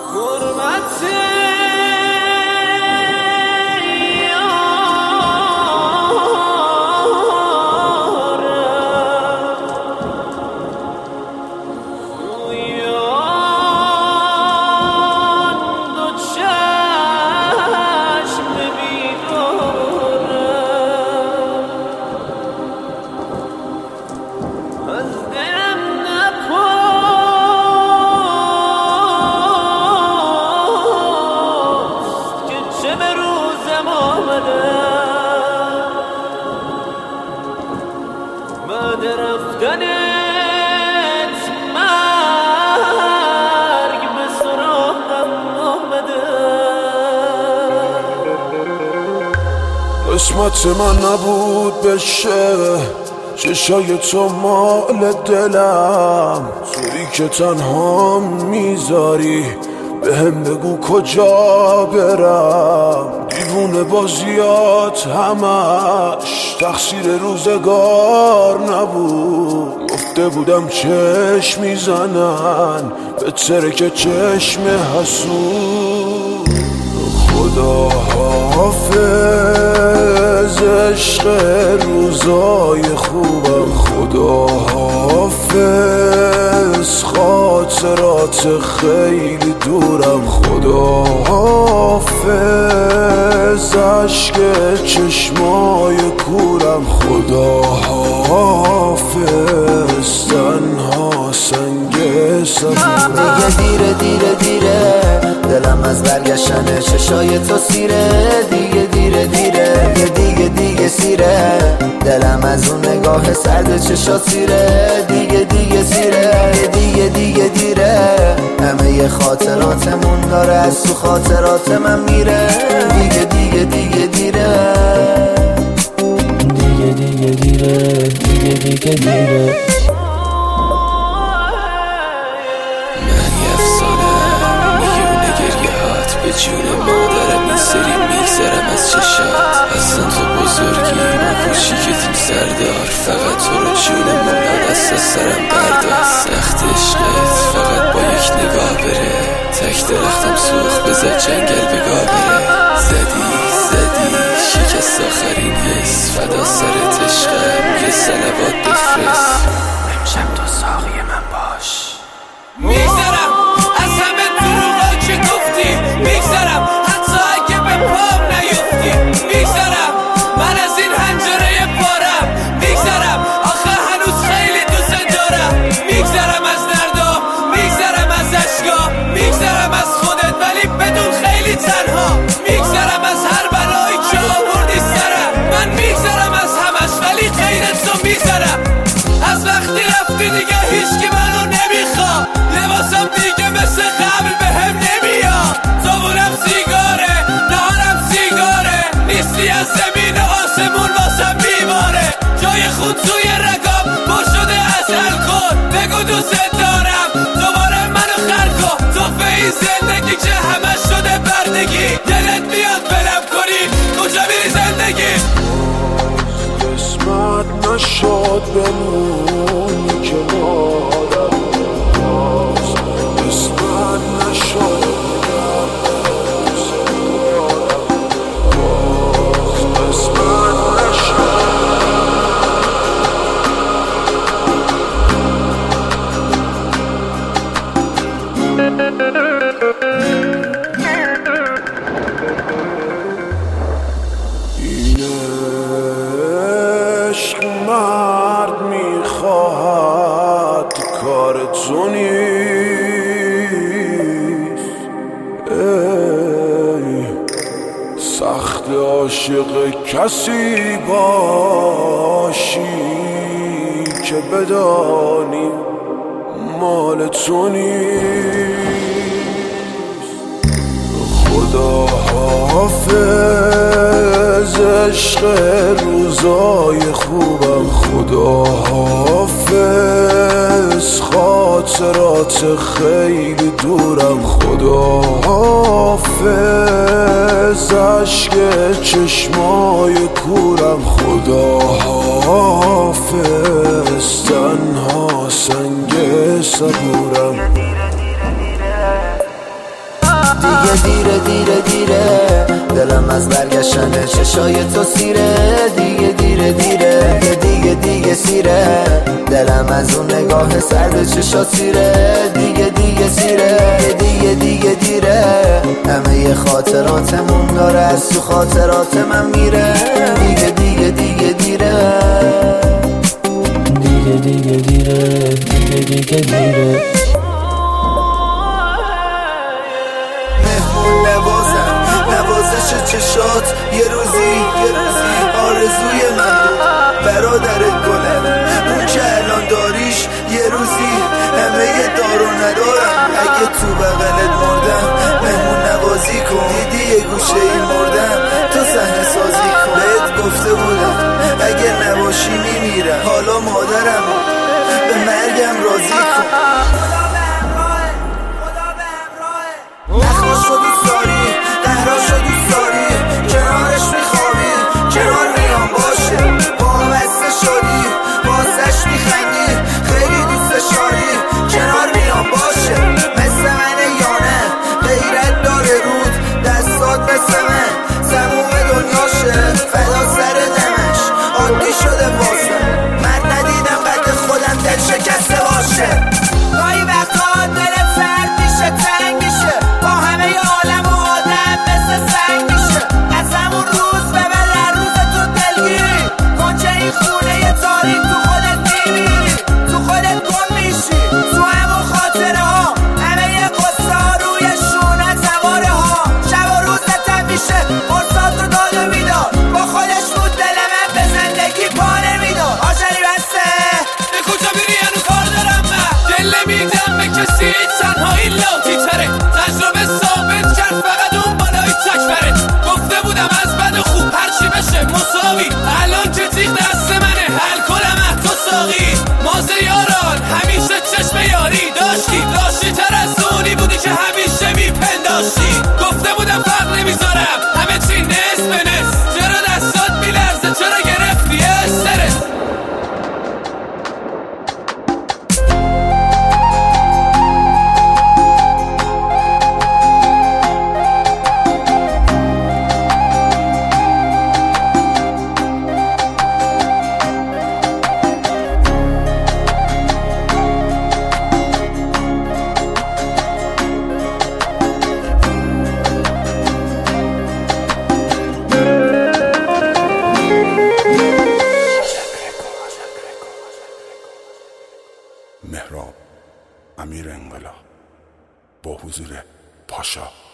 بعد رفتنت مرگ به سراغم آمده. قسمت من نبود بشه چشای تو مال دلم، تویی که تنها میذاری بهم بگو کجا برم. دیوونه بازیات همش تقصیر روزگار نبود، گفته بودم چشم میزنن به ترک چشم حسود. خدا حافظ عشق روزای خوبم، خدا حافظ خاطرات خیلی دورم، خدا حافظ عشق چشمای کورم، خدا حافظ تنها سنگ صبورم. دیگه دیره دیره دیره دلم از برگشتن چشای تو سیره. دیگه دیره دیره دیگه دیگه سیره دلم از اون نگاه سرد چشا سیره. دیگه دیگه سیره دیگه دیگه دیره همه خاطراتمون داره از تو خاطرات من میره. دیگه دیگه دیگه دیره دیگه دیگه دیره دیگه دیگه دیره. به جون مادرم این سری میگذرم از چشات، اصلا تو بزرگی من کوچیکتیم سردار، فقط تو رو جون مولا دست از سرم بردار. سخت عشقت فقط با یک نگاه بره، تک درختم سوخ بذار جنگل بگاه بره. زدی شکست آخرین حس، فدا سرت عشقم یه صلوات بفرست. امشب تو ساقی من باش. میگذرم از همه دروغا که گفتی، میگذرم حتی اگه به پام نیفتی، میگذرم من از این حنجره پارم، میگذرم آخه هنوز خیلی دوست دارم، میگذرم از دردا، میگذرم از اشکا، میگذرم از خودت ولی بدون خیلی تنها، میگذرم از هر بلایی که آوردی سرم، من میگذرم از همش ولی غیر تو میگذرم. از وقتی رفتی دیگه هیچکی منو نمیخواد، لباسم دیگه مثل قبل بهم نمیاد، زبونم سیگاره نهارم سیگاره، نیستی از زمین آسمون واسم بیماره، جای خود توی رگام پر شده از الکل، بگو دوست دارم دوباره منو خر کن. توفه این زندگی که همش شده بردگی، دلت میاد بلم کنی کجا میری زندگی. قسمت نشد بمونی کنارم، قسمت نشد قسمت این عشق مرد میخواهد کار تو نیست. ای سخت عاشق کسی باشی که بدانی مال تو نیست. خدا حافظ عشق روزای خوبم، خدا حافظ خاطرات خیلی دورم، خدا حافظ عشق چشمای کورم، خدا حافظ تنها سنگ صبورم. دیره دیره دلم از برگشتن چشای تو سیره دیگه دیره دیره دیگه دیگه سیره دلم از اون نگاه سرد چشا سیره دیگه دیگه سیره دیگه دیگه دیره همه خاطراتمون داره از تو خاطرات من میره دیگه دیگه دیگه دیره دیگه دیگه دیره دیگه دیگه دیره مهمون نوازش چشات یه روزی آرزوی من برادر گلم اون که الان داریش یه روزی همه دار و ندارم اگه تو بغلت مردم مهمون نوازی کن دیدی یه گوشه این مردم تو صحنه سازی کن بهت گفته بودم اگه نباشی میمیرم حالا مادرم به مرگم راضی کن نخواشو دوست داری قهراشو دوست داری کنارش میخوابی کنار میام باشه وابسته شدی واسش میخندی خیلی دوست داری کنار میام باشه مثل منه یا نه غیرت داره رود دستات مثل من سموم دنیاشه فدا سر دمش عادی شده واسه من ندیدم بعد خودم دل شکسته باشه گاهی وقتا دلت سرد میشه تنگ میشه با همه عالم و آدم مثل سنگ میشه از همون روز به بعد هر روز تو دلگیری کنچه این خونه تاریک تو خودت میمیری تو خودت گم میشی تو همون خاطره ها همه قصه ها روی شونه سواره ها شب و روزت هم میشه فرصات رو داد و میداد با خودش بود دل من به زندگی پا نمیداد آشری بسته به کجا میری هنو کار دارم من دل نمیدم به کسی تنهایی لاتی تره تجربه ثابت کرد فقط اون بالای تکبره گفته بودم از بد و خوب هرچی بشه مساوی الان که تیغ دست منه حل کنم تو ساقی مازه یاران همیشه چشم یاری داشتی تر از اونی بودی که همیشه میپنداشتی گفته بودم فرق نمیذارم همه چی نصف به نصف چرا دستات میلرزه چرا گرفتی استرس مهراب امیر انقلاب با حضور پاشا